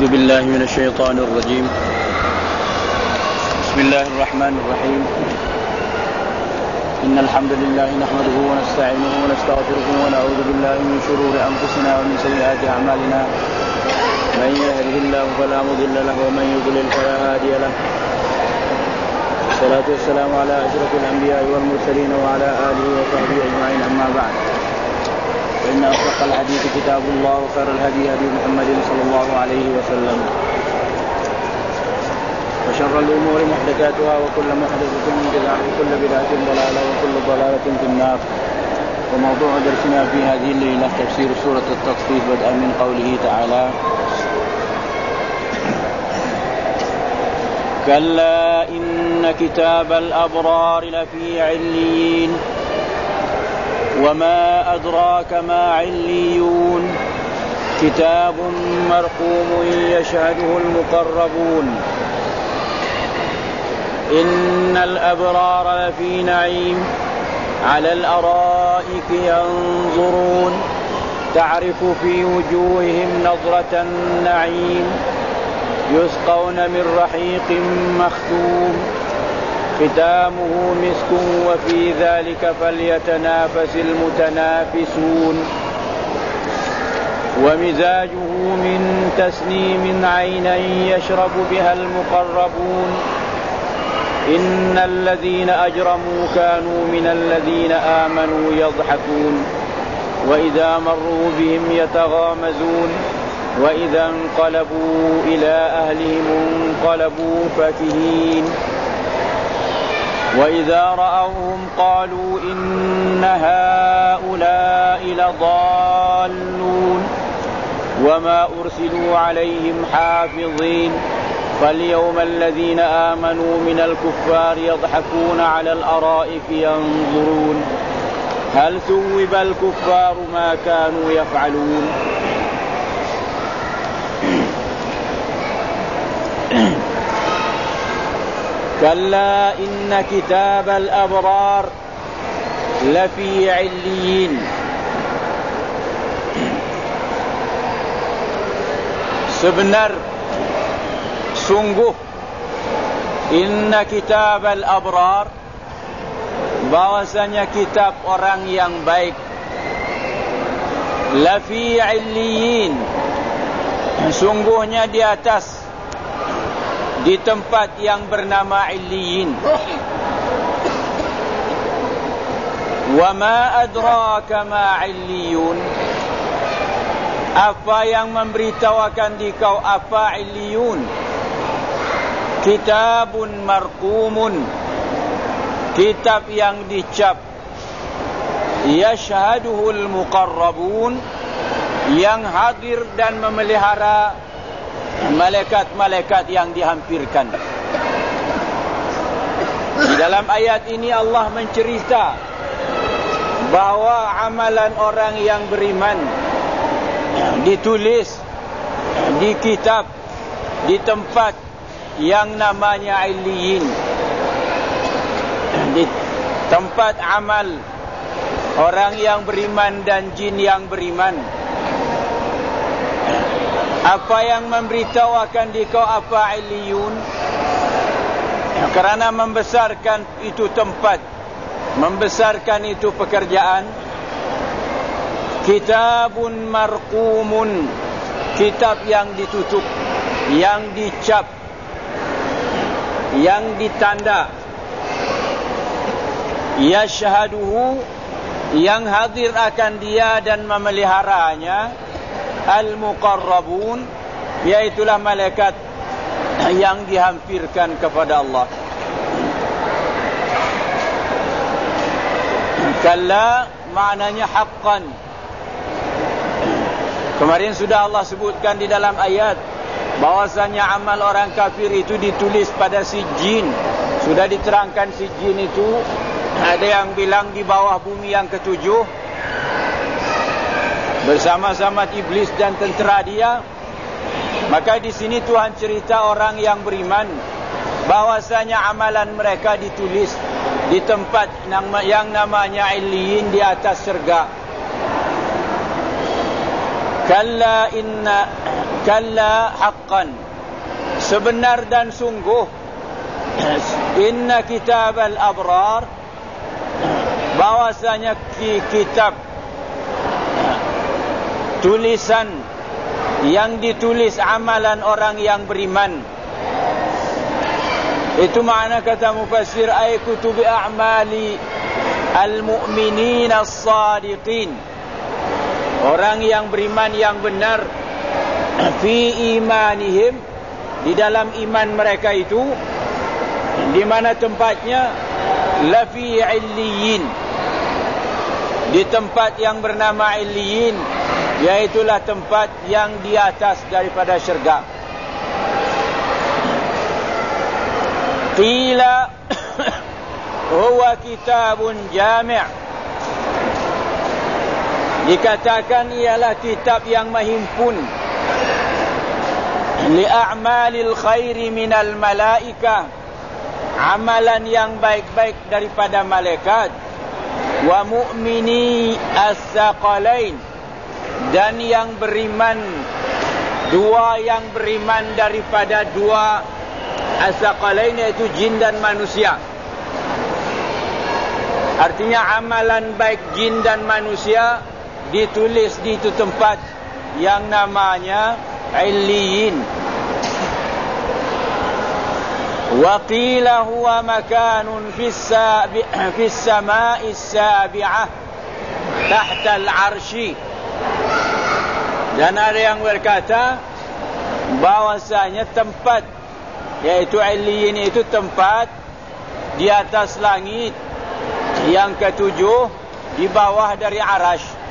أعوذ بالله من الشيطان الرجيم. بسم الله الرحمن الرحيم. إن الحمد لله نحمده ونستعينه ونستغفره ونعوذ بالله من شرور أنفسنا ومن سيئات أعمالنا. من يهده الله فلا مضل له ومن يضلل فلا هادي له. والصلاة والسلام على أشرف الأنبياء والمرسلين وعلى آله وصحبه أجمعين. أما بعد، فإن أصدق الحديث كتاب الله وخير الهدي هدي محمد صلى الله عليه وسلم، وشر الأمور محدثاتها وكل محدثة بدعة وكل بدعة ضلالة وكل ضلالة في النار. وموضوع درسنا في هذه الليلة تفسير سورة التطفيف بدءا من قوله تعالى: كلا إن كتاب الأبرار لفي عليين وما أدراك ما عليون كتاب مرقوم يشهده المقربون إن الأبرار لفي نعيم على الأرائك ينظرون تعرف في وجوههم نضرة النعيم يسقون من رحيق مختوم ختامه مسك وفي ذلك فليتنافس المتنافسون ومزاجه من تسنيم عينا يشرب بها المقربون إن الذين أجرموا كانوا من الذين آمنوا يضحكون وإذا مروا بهم يتغامزون وإذا انقلبوا إلى أهلهم انقلبوا فكهين وإذا رأوهم قالوا إن هؤلاء لضالون وما أرسلوا عليهم حافظين فاليوم الذين آمنوا من الكفار يضحكون على الأرائك ينظرون هل ثوب الكفار ما كانوا يفعلون. كلا إن كتاب الأبرار لفي عليين. Sungguh inna kitab al-abrar, bahwasanya kitab orang yang baik, lafi illiyin, sungguhnya di atas, di tempat yang bernama illiyin. Wa ma adraka ma illiyun, apa yang memberitahukan di kau apa illiyun? Kitabun marqumun, kitab yang dicap, yashhaduhul muqarrabun, yang hadir dan memelihara malaikat-malaikat yang dihampirkan. Di dalam ayat ini Allah mencerita bahawa amalan orang yang beriman ditulis di kitab, di tempat yang namanya Illiyin, di tempat amal orang yang beriman dan jin yang beriman. Apa yang memberitahukan di kau apa Illiyun? Kerana membesarkan itu tempat, membesarkan itu pekerjaan. Kitabun marqumun, kitab yang ditutup, yang dicap, yang ditanda. Yashhaduhu, yang hadir akan dia dan memeliharanya, al-muqarrabun, yaitulah malaikat yang dihampirkan kepada Allah. Kalla maknanya haqqan. Kemarin sudah Allah sebutkan di dalam ayat bahwasanya amal orang kafir itu ditulis pada sijjin. Sudah diterangkan sijjin itu, ada yang bilang di bawah bumi yang ketujuh bersama-sama iblis dan tentera dia. Maka di sini Tuhan cerita orang yang beriman bahwasanya amalan mereka ditulis di tempat yang namanya Illiyin, di atas surga. Kalla inna kalla haqqan, sebenar dan sungguh, inna kitab al-abrar, bahwasanya kitab tulisan yang ditulis amalan orang yang beriman. Itu makna kata mufassir, ay kutubi a'mali al-mu'minin as-sadiqin, orang yang beriman yang benar, fi imanihim, di dalam iman mereka itu. Di mana tempatnya? La fi illiyin, di tempat yang bernama illiyin, yaitulah tempat yang di atas daripada syurga. Qila huwa kitabun jami', dikatakan ialah kitab yang menghimpun li a'malil khairi minal malaika, amalan yang baik-baik daripada malaikat, wa mu'mini as-saqalain, dan yang beriman, dua yang beriman daripada dua as-saqalain, iaitu jin dan manusia. Artinya amalan baik jin dan manusia ditulis di itu tempat yang namanya Illiyin. Wa qila huwa makanun fis sama'i as-sabi'ah tahta al-'arsy. Dan ada yang berkata bahwasanya tempat, yaitu Illiyin itu tempat di atas langit yang ketujuh, di bawah dari Arash.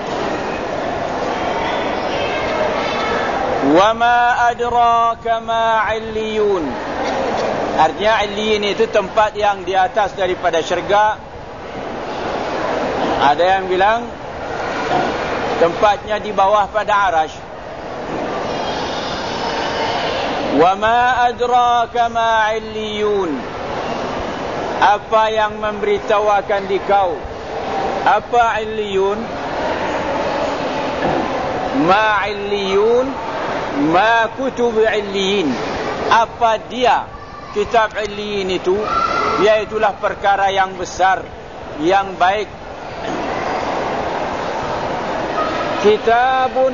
Wa ma adraka ma 'illiyun, artinya Illiyin itu tempat yang di atas daripada syurga. Ada yang bilang tempatnya di bawah pada Arash. Wa ma adraka ma 'illiyun, apa yang memberitahukan di kau apa Illiyun? Ma 'illiyun ma kutub Illiyin, apa dia kitab Illiyin itu? Iaitulah perkara yang besar, yang baik. Kitabun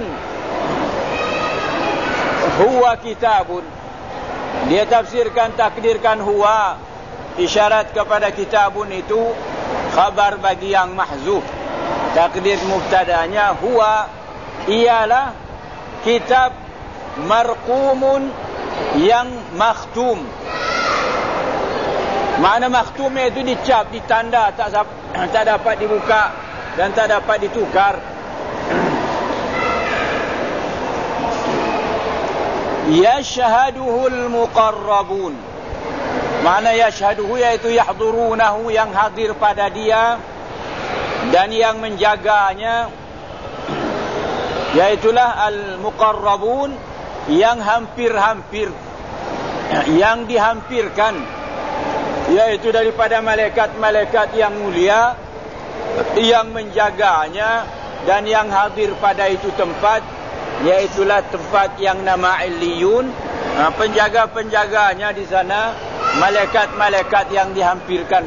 huwa kitabun, dia tafsirkan, takdirkan huwa, isyarat kepada kitabun itu khabar bagi yang mahzuf. Takdir mubtadanya huwa, ialah kitab marqumun, yang makhtum. Makna makhtum itu dicap, ditanda, tak dapat dibuka dan tak dapat ditukar. Yashhaduhul muqarrabun, makna yashhaduhu iaitu yahdurunahu, yang hadir pada dia dan yang menjaganya, yaitulah al-muqarrabun, yang hampir-hampir, yang dihampirkan, yaitu daripada malaikat-malaikat yang mulia yang menjaganya dan yang hadir pada itu tempat, yaitulah tempat yang nama Illiyun. Penjaga-penjaganya di sana malaikat-malaikat yang dihampirkan.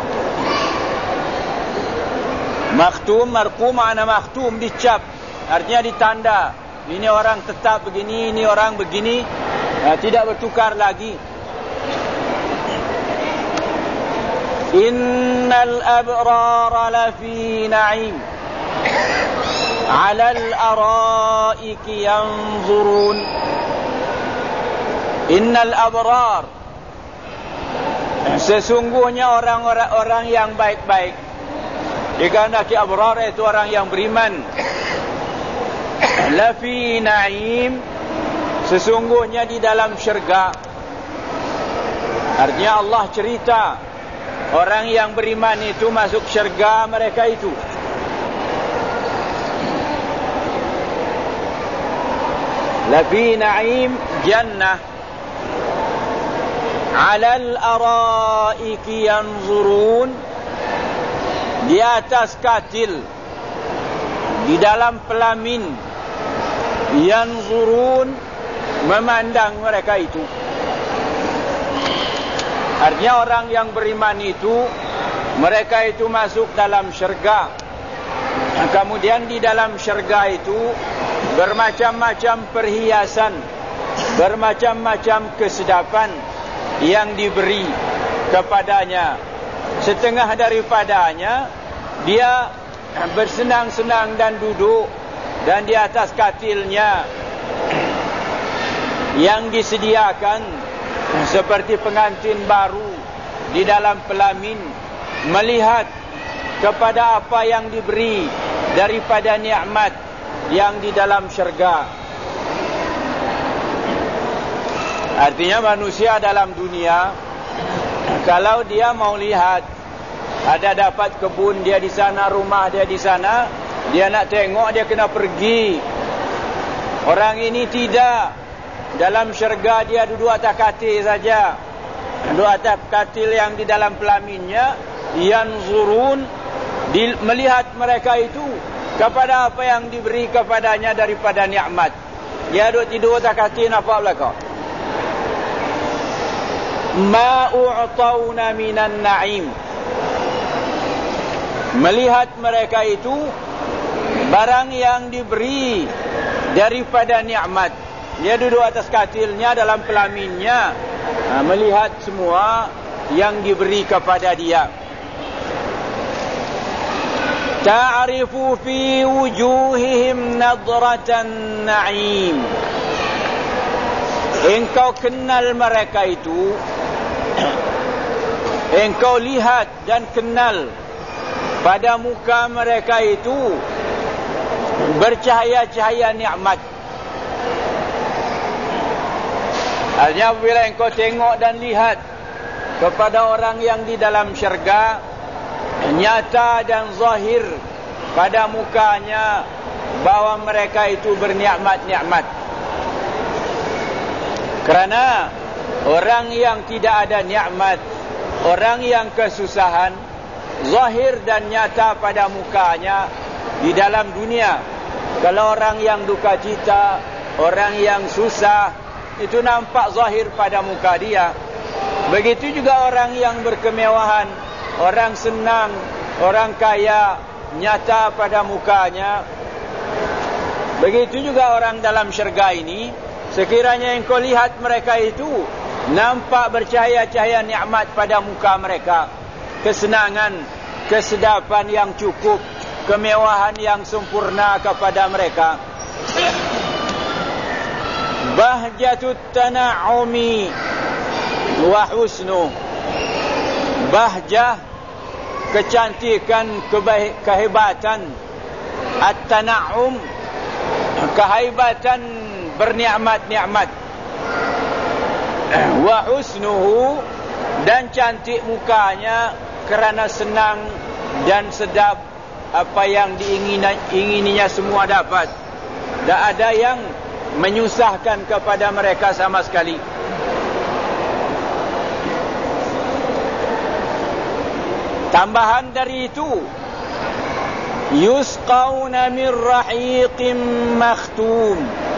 Makhtum, marqum, makna makhtum dicap, artinya ditanda. Ini orang tetap begini, ini orang begini, tidak bertukar lagi. Innal abrara lafi na'im 'alal araiki yanzurun. Innal abrar, sesungguhnya orang-orang yang baik-baik. Dikehendaki abrar itu orang yang beriman. Lafi na'im, sesungguhnya di dalam syurga. Artinya Allah cerita orang yang beriman itu masuk syurga mereka itu. Lafi na'im jannah 'alal araiki yanzurun, di atas katil, di dalam pelamin yanzurun, memandang mereka itu. Artinya orang yang beriman itu, mereka itu masuk dalam syurga. Kemudian di dalam syurga itu bermacam-macam perhiasan, bermacam-macam kesedapan yang diberi kepadanya. Setengah daripadanya dia bersenang-senang dan duduk, dan di atas katilnya yang disediakan seperti pengantin baru di dalam pelamin, melihat kepada apa yang diberi daripada nikmat yang di dalam syurga. Artinya manusia dalam dunia, kalau dia mau lihat, ada dapat kebun dia di sana, rumah dia di sana, dia nak tengok, dia kena pergi. Orang ini tidak. Dalam syurga dia duduk atas katil saja, duduk atas katil yang di dalam pelaminnya. Yanzurun, melihat mereka itu kepada apa yang diberi kepadanya daripada nikmat. Dia duduk tidur atas katil, nampak belakang. Ma u'tawna minan na'im, melihat mereka itu barang yang diberi daripada nikmat. Dia duduk atas katilnya dalam pelaminnya, melihat semua yang diberi kepada dia. Ta'rifu fi wujuhihim nadratan na'im, engkau kenal mereka itu, engkau lihat dan kenal pada muka mereka itu bercahaya-cahaya nikmat. Artinya apabila engkau tengok dan lihat kepada orang yang di dalam syurga, nyata dan zahir pada mukanya bahawa mereka itu bernikmat-nikmat. Kerana orang yang tidak ada nikmat, orang yang kesusahan, zahir dan nyata pada mukanya di dalam dunia. Kalau orang yang duka cita, orang yang susah, itu nampak zahir pada muka dia. Begitu juga orang yang berkemewahan, orang senang, orang kaya, nyata pada mukanya. Begitu juga orang dalam syurga ini, sekiranya engkau lihat mereka itu, nampak bercahaya-cahaya nikmat pada muka mereka. Kesenangan, kesedapan yang cukup, kemewahan yang sempurna kepada mereka. Bahjatut tana'umi wa husnu, bahjah, kecantikan, kehebatan. At-tana'um, kehebatan bernikmat-nikmat. Wa husnuhu, dan cantik mukanya kerana senang dan sedap apa yang diingininya semua dapat. Tak ada yang menyusahkan kepada mereka sama sekali. Tambahan dari itu, yusqawna min rahiqin makhtum,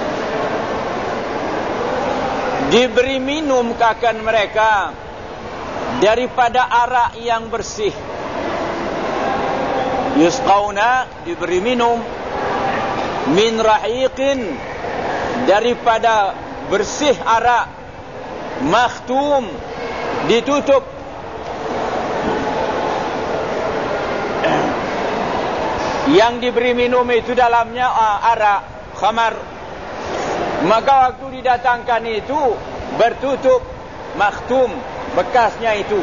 diberi minum akan mereka daripada arak yang bersih. Yusqawna, diberi minum, min rahiqin, daripada bersih arak, makhtum, ditutup. Yang diberi minum itu dalamnya arak, khamar. Maka waktu didatangkan itu bertutup, makhtum, bekasnya itu.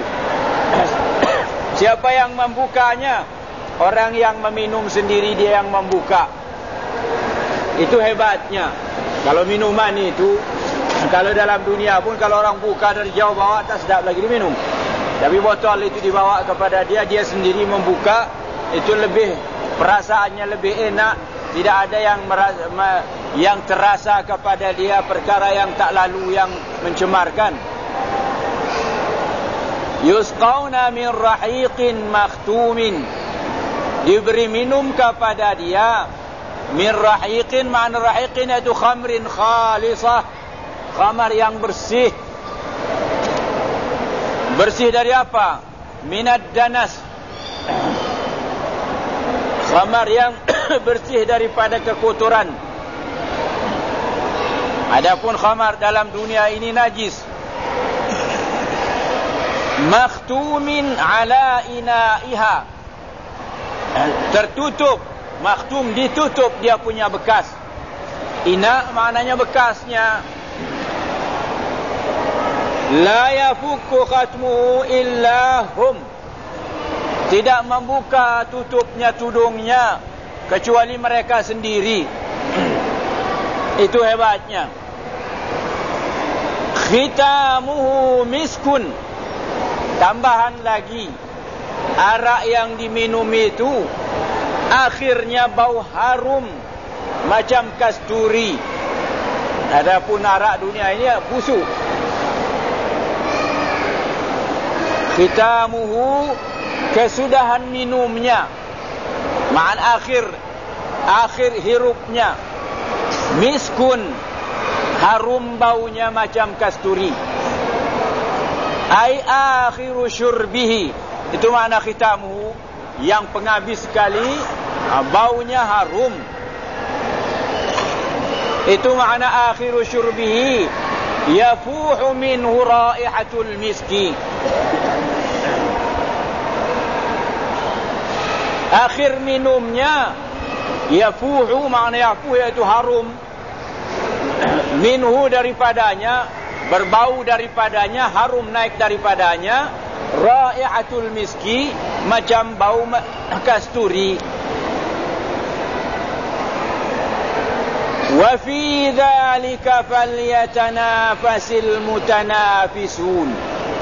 Siapa yang membukanya? Orang yang meminum sendiri, dia yang membuka. Itu hebatnya. Kalau minuman itu, kalau dalam dunia pun, kalau orang buka dari jauh bawa, tak sedap lagi diminum. Tapi botol itu dibawa kepada dia, dia sendiri membuka, itu lebih, perasaannya lebih enak. Tidak ada yang terasa kepada dia perkara yang tak lalu, yang mencemarkan. Yusqawna min rahiqin makhtumin, diberi minum kepada dia min rahiqin, ma'na rahiqin itu khamrin khalisah, khamar yang bersih. Bersih dari apa? Minad danas, khamar yang bersih daripada kekotoran. Adapun khamar dalam dunia ini najis. Makhtumin ala ina'iha, tertutup, makhtum ditutup dia punya bekas. Ina maknanya bekasnya. La yafukku khatmuhu illa hum, tidak membuka tutupnya tudungnya kecuali mereka sendiri. Itu hebatnya. Khitamuhu miskun, tambahan lagi, arak yang diminum itu akhirnya bau harum macam kasturi. Adapun arak dunia ini busuk. Khitamuhu, kesudahan minumnya, ma'an akhir hirupnya. Miskun, harum baunya macam kasturi. Ai akhiru syurbihi, itu makna khitamuhu, yang penghabis sekali, baunya harum. Itu makna akhiru syurbihi, yafuhu minhu raihatul miski. Akhir minumnya, yafuhu, makna yafuhu iaitu harum, minhu daripadanya, berbau daripadanya, harum naik daripadanya, raihatul miski, macam bau kasturi. Wa fi dzalika falyatanafasil mutanafisun.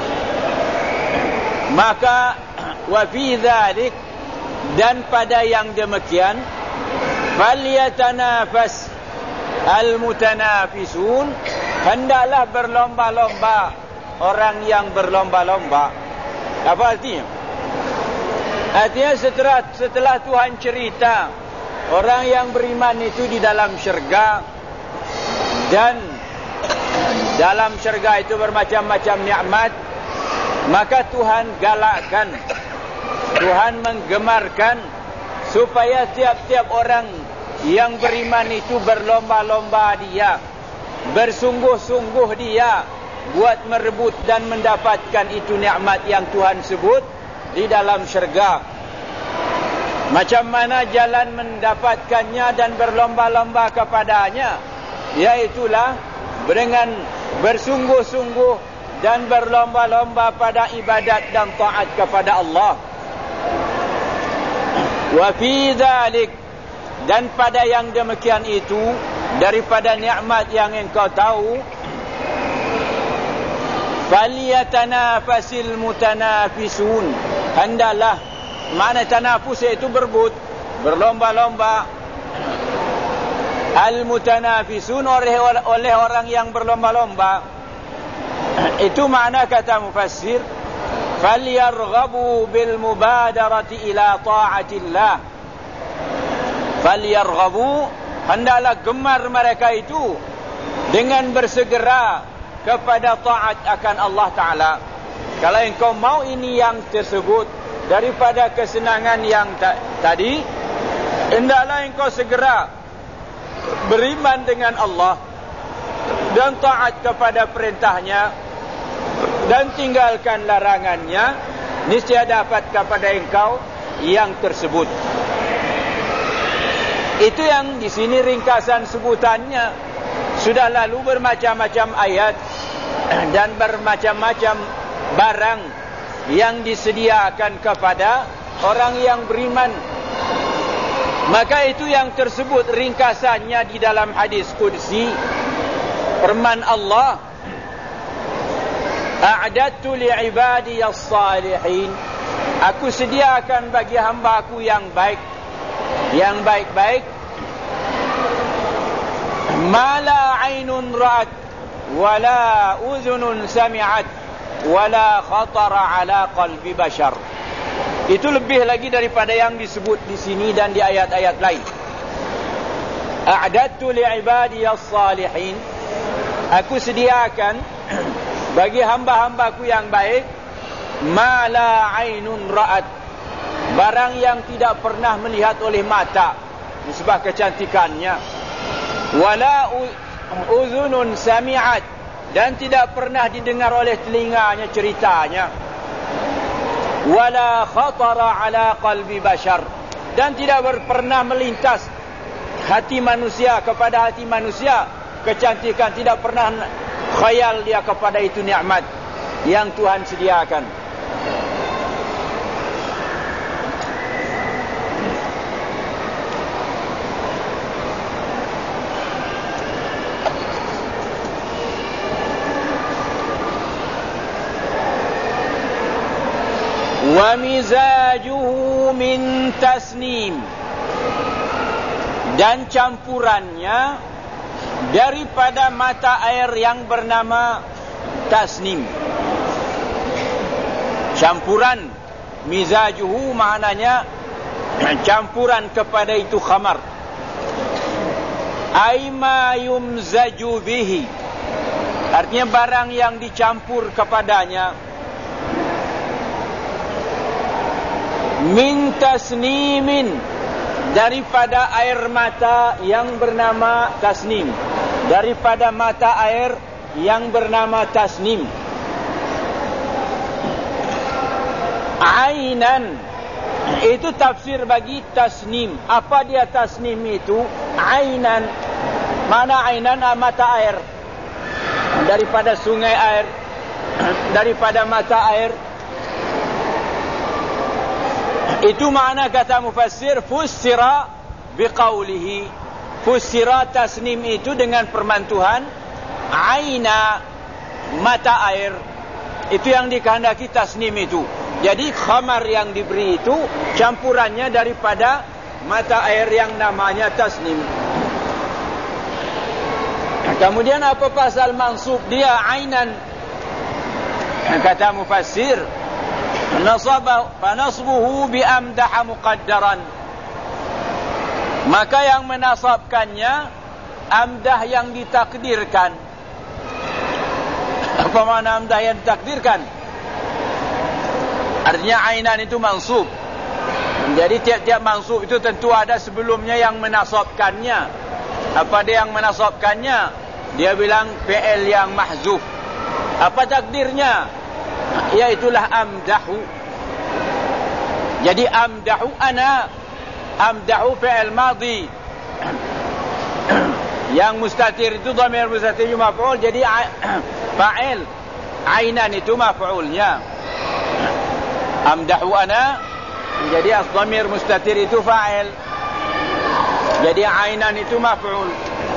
Maka wa fi dzalik, dan pada yang demikian, falyatanafas al-mutanafisun, hendaklah berlomba-lomba orang yang berlomba-lomba. Apa artinya? Artinya setelah Tuhan cerita orang yang beriman itu di dalam syurga, dan dalam syurga itu bermacam-macam nikmat, maka Tuhan galakkan, Tuhan menggemarkan supaya tiap-tiap orang yang beriman itu berlomba-lomba dia, bersungguh-sungguh dia buat merebut dan mendapatkan itu nikmat yang Tuhan sebut di dalam syurga. Macam mana jalan mendapatkannya dan berlomba-lomba kepadanya? Iaitulah dengan bersungguh-sungguh dan berlomba-lomba pada ibadat dan taat kepada Allah. Wa fi dzalik, dan pada yang demikian itu, daripada nikmat yang engkau tahu, falyatanafasil mutanafisun, hendaklah, makna tanafus iaitu berebut, berlomba-lomba. Al-mutanafisun, oleh orang yang berlomba-lomba. Itu makna kata mufassir, falyarghabu bil mubadarati ila ta'atillah. Falyarghabu, hendaklah gemar mereka itu dengan bersegera kepada taat akan Allah Ta'ala. Kalau engkau mau ini yang tersebut daripada kesenangan yang tadi, hendaklah engkau segera beriman dengan Allah dan taat kepada perintahnya dan tinggalkan larangannya, niscaya dapat kepada engkau yang tersebut. Itu yang di sini ringkasan sebutannya. Sudah lalu bermacam-macam ayat dan bermacam-macam barang yang disediakan kepada orang yang beriman. Maka itu yang tersebut ringkasannya di dalam hadis qudsi, firman Allah, a'dadtu li'ibadiyas salihin, aku sediakan bagi hamba-Ku yang baik, yang baik-baik, ma la 'ainun ra'at wala udhunun sami'at wala khatara 'ala qalbi bashar. Itu lebih lagi daripada yang disebut di sini dan di ayat-ayat lain. a'dadtu li'ibadiyas salihin, aku sediakan bagi hamba-hambaku yang baik, ma la ainun ra'at, barang yang tidak pernah melihat oleh mata nisbah kecantikannya, wala uzunun sami'at, dan tidak pernah didengar oleh telinganya ceritanya, wala khatara ala qalbi bashar, dan tidak pernah melintas hati manusia kepada hati manusia kecantikan, tidak pernah khayal dia kepada itu nikmat yang Tuhan sediakan. Wa mizajuhu min tasnim, dan campurannya daripada mata air yang bernama tasnim. Campuran mizajuhu maknanya campuran kepada itu khamar. Aima yumzaju bihi, artinya barang yang dicampur kepadanya. Min tasnimin, daripada air mata yang bernama tasnim, daripada mata air yang bernama tasnim. Ainan, itu tafsir bagi tasnim. Apa dia tasnim itu? Ainan, mana ainan? Mata air, daripada sungai air, daripada mata air. Itu makna kata mufassir, fussira biqaulihi, fussira tasnim itu dengan permantuhan aina, mata air. Itu yang dikehendaki tasnim itu. Jadi khamar yang diberi itu campurannya daripada mata air yang namanya tasnim. Kemudian apa pasal mansub dia ainan? Kata mufassir, fanasbuhu bi amdaha muqaddaran, maka yang menasabkannya amdah yang ditakdirkan. Apa makna amdah yang ditakdirkan? Artinya ainan itu mansub. Jadi tiap-tiap mansub itu tentu ada sebelumnya yang menasabkannya. Apa dia yang menasabkannya? Dia bilang fi'il yang mahzuf. Apa takdirnya? Iaitulah amdahu. Jadi amdahu ana, amdahu fi'il madhi. Yang mustatir itu dhamir mustatir maf'ul, jadi fa'il. Ainan itu maf'ulnya. Amdahu ana, jadi dhamir mustatir itu fa'il. Jadi ainan itu maf'ul.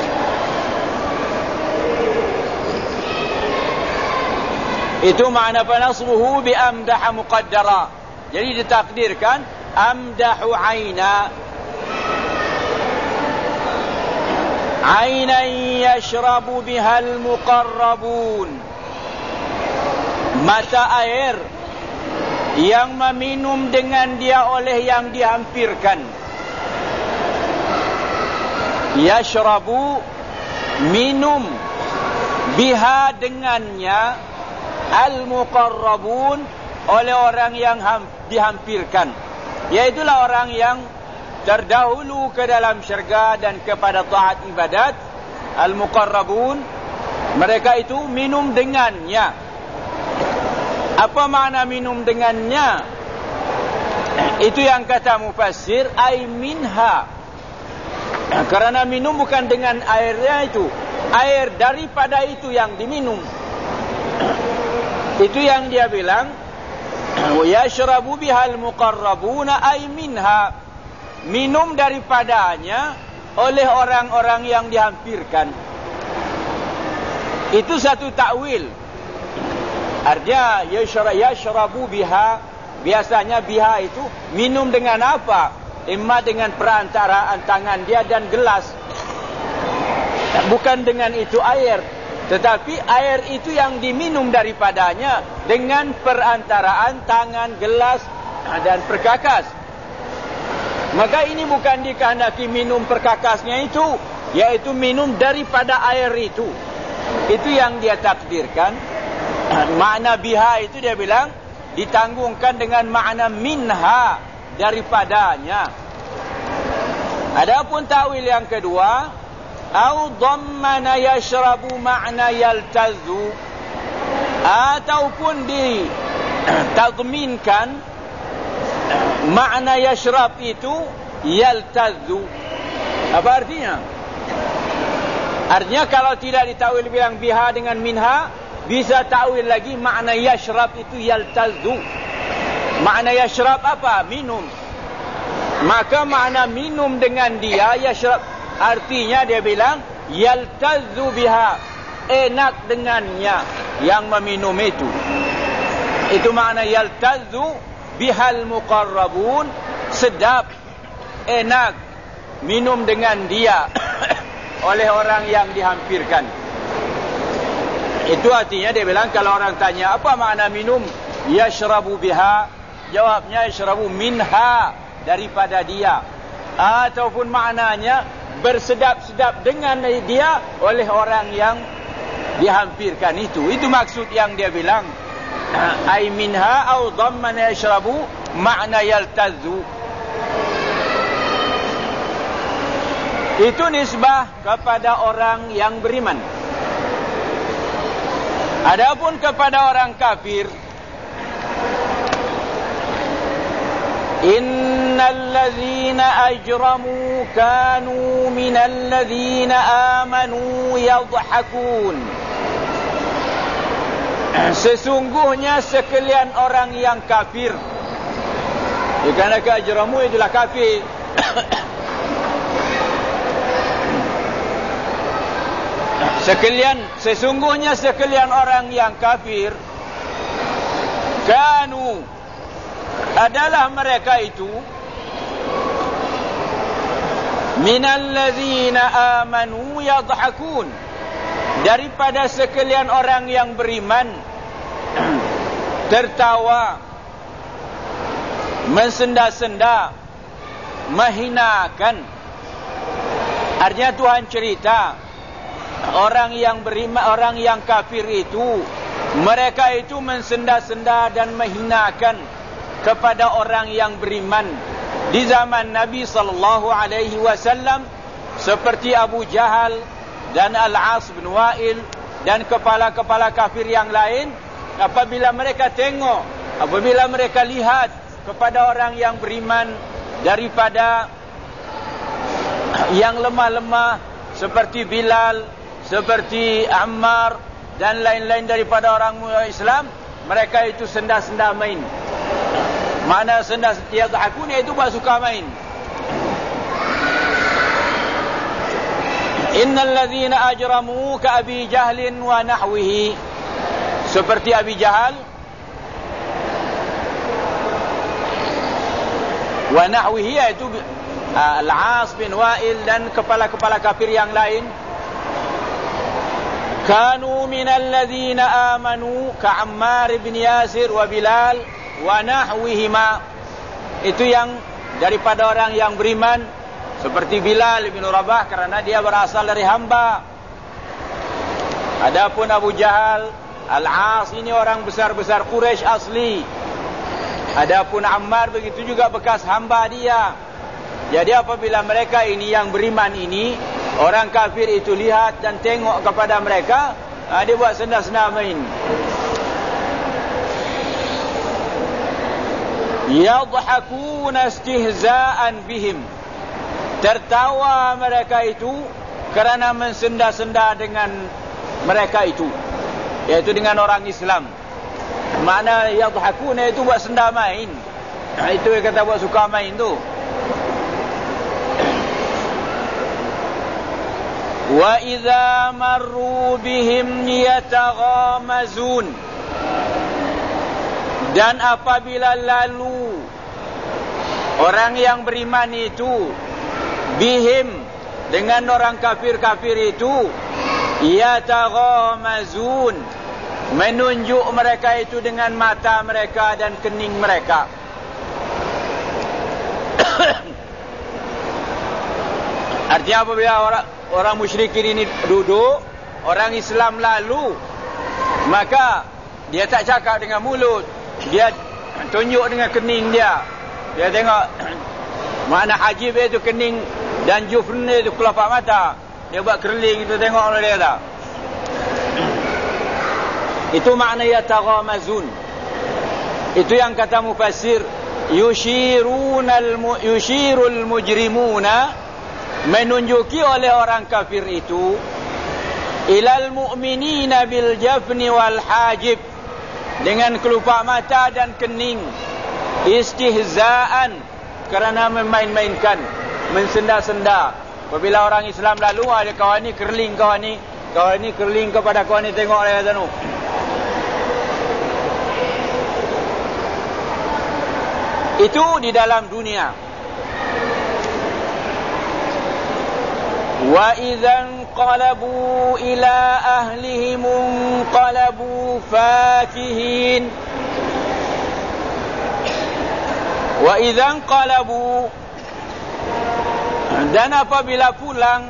Itu makna fanasbuhu bi amdaha muqaddara. Jadi ditakdirkan amdahu aina, ainan yashrabu bihal muqarrabun, mata air yang meminum dengan dia oleh yang dihampirkan. Yashrabu, minum, biha dengannya, al-muqarrabun, oleh orang yang dihampirkan, iaitulah orang yang terdahulu ke dalam syurga dan kepada taat ibadat. Al-muqarrabun, mereka itu minum dengannya. Apa makna minum dengannya? Itu yang kata mufassir, ay minha, karena minum bukan dengan airnya itu, air daripada itu yang diminum. Itu yang dia bilang, yashrabu bihal muqarrabuna ay minha, minum daripadanya oleh orang-orang yang dihampirkan. Itu satu takwil. Artinya yashrabu biha, biasanya biha itu minum dengan apa? Imma dengan perantaraan tangan dia dan gelas. Bukan dengan itu air, tetapi air itu yang diminum daripadanya dengan perantaraan tangan, gelas dan perkakas. Maka ini bukan dikehendaki minum perkakasnya itu, yaitu minum daripada air itu. Itu yang dia takdirkan. Makna biha itu dia bilang ditanggungkan dengan makna minha, daripadanya. Adapun takwil yang kedua, au dhammana yashrabu makna yaltazu, ataupun ditadminkan makna yashrab itu yaltazu. Apa artinya? Artinya kalau tidak ditakwil bilang biha dengan minha, bisa takwil lagi makna yashrab itu yaltazu. Makna yashrab apa? Minum. Maka makna minum dengan dia yashrab, artinya dia bilang yaltazu biha, enak dengannya yang meminum itu. Itu makna yaltazu bihal muqarrabun, sedap, enak minum dengan dia oleh orang yang dihampirkan. Itu artinya dia bilang kalau orang tanya apa makna minum, yashrabu biha, jawabnya yashrabu minha, daripada dia. Ataupun maknanya bersedap-sedap dengan dia oleh orang yang dihampirkan itu. Itu maksud yang dia bilang ay minha au dhammana yashrabu makna yaltazu. Itu nisbah kepada orang yang beriman. Adapun kepada orang kafir, innal ladzina ajramu kanu minal ladzina amanu yadhhakun. Sesungguhnya sekalian orang yang kafir, kerana ajramu itulah kafir. Sesungguhnya sekalian orang yang kafir, kanu, adalah mereka itu, minal ladzina amanu yadhhakun, daripada sekalian orang yang beriman tertawa, mensenda-senda, menghinakan. Artinya Tuhan cerita orang yang beriman, orang yang kafir itu, mereka itu mensenda-senda dan menghinakan kepada orang yang beriman di zaman Nabi sallallahu alaihi wasallam, seperti Abu Jahal dan Al-As bin Wa'il dan kepala-kepala kafir yang lain. Apabila mereka tengok, apabila mereka lihat kepada orang yang beriman daripada yang lemah-lemah seperti Bilal, seperti Ammar dan lain-lain daripada orang Islam, mereka itu senda-senda main. Mana senda-senda yadhakun, iaitu buat suka main. Innal ladzina ajramu ka Abi Jahlin wa nahwihi, seperti Abi Jahal wa nahwihi, iaitu Al-As bin Wa'il dan kepala-kepala kafir yang lain. Kanu minal ladzina amanu ka Ammar bin Yasir wa Bilal wa nahwihima, itu yang daripada orang yang beriman seperti Bilal bin Rabah, kerana dia berasal dari hamba. Adapun Abu Jahal, Al-As, ini orang besar-besar Quraisy asli. Adapun Ammar begitu juga bekas hamba dia. Jadi apabila mereka ini yang beriman ini, orang kafir itu lihat dan tengok kepada mereka, dia buat senda-senda main. Yadhakuna istihza'an bihim, tertawa mereka itu kerana mensenda-senda dengan mereka itu, yaitu dengan orang Islam. Makna yadhakuna itu buat senda main. Itu yang kata buat suka main tu. Wa idza marru bihim yataghamazun, dan apabila lalu orang yang beriman itu bihim, dengan orang kafir-kafir itu, yataghamazun, menunjuk mereka itu dengan mata mereka dan kening mereka. Artinya apabila orang musyrikin ini duduk, orang Islam lalu, maka dia tak cakap dengan mulut, dia tunjuk dengan kening dia. Dia tengok makna hajib itu kening dan jufn itu kelopak mata. Dia buat kerling itu, tengok oleh dia tak. Itu makna yataghamazun. Itu yang kata mufassir, yushirul mujrimuna, menunjuki oleh orang kafir itu, ilal mu'minina bil jafni wal hajib, dengan kelopak mata dan kening, istihzaan, kerana memain-mainkan, mensenda-senda. Apabila orang Islam lalu, ada kawan ni kerling, kawan ni kerling kepada kawan ni, tengok dia kata tu. Itu di dalam dunia. Wa idzan qalabu ila ahlihim qalabu fakihin. Wa idzan qalabu, dan apabila pulang,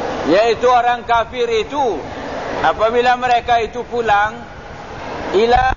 yaitu orang kafir itu, apabila mereka itu pulang ila